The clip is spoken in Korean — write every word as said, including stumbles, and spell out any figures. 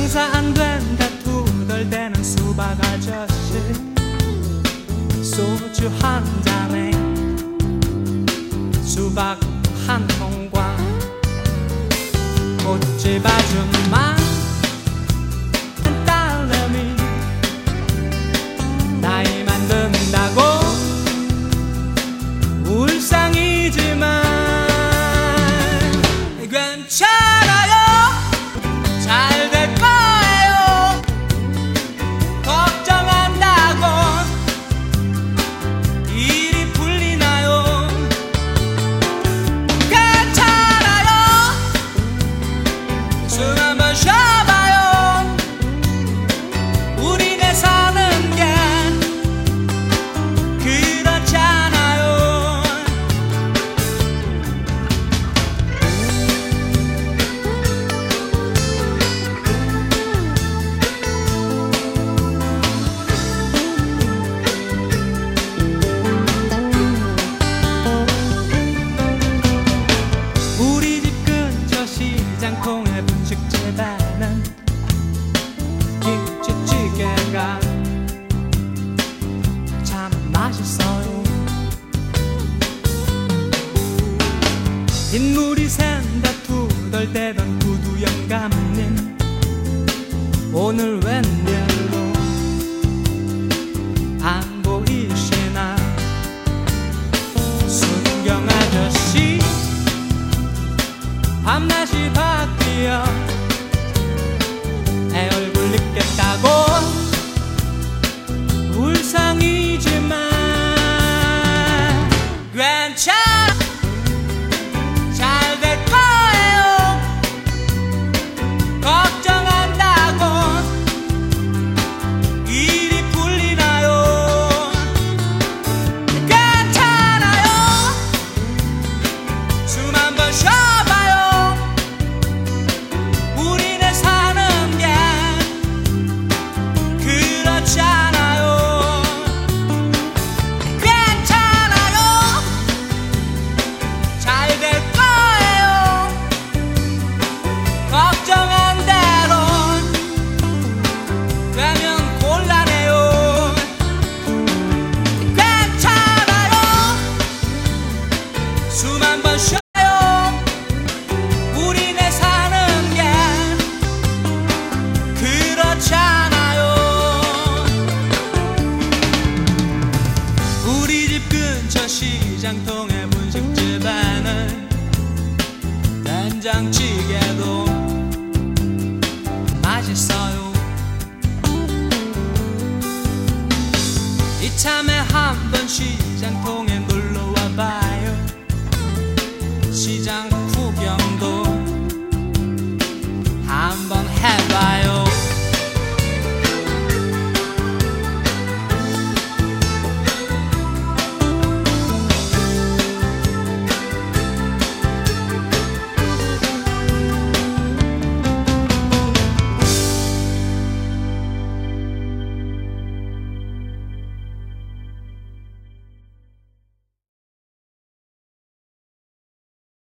장사 안 된다 투덜대는 수박 아저씨, 소주 한 잔에 수박 한 통과 꽃집 아줌마 딸내미 나이 만든다고 울상이지만 괜찮아요. 잘 될 거예요. 걱정한다고 일이 풀리나요? 괜찮아요. 숨 한번 쉬어봐요. 우리네 사는 게 그렇잖아요. 우리 집 근처 시장통의 분식집에는 김치찌개가 참 맛있어요. 빗물이 샌다 투덜대던 구두 영감님 오늘 웬일로 안 보이시나. 순경 아저씨 밤낮이 바뀌어 애 얼굴 잊겠다고 울상이지만 괜찮아. 잘 될 거예요. 걱정한다고 일이 풀리나요? 괜찮아요. 숨 한번 쉬어봐요. 우리네 사는 게 그렇잖아요. 괜찮아요. 잘 될 거예요. 걱정한 대로 되면 곤란해요. 괜찮아요. 숨 한번 쉬어요. 우리네 사는 게 그렇잖아요. 우리 집 근처 시장통의 분식집에는 된장찌개도 맛있어요. 이참에 한번 시장통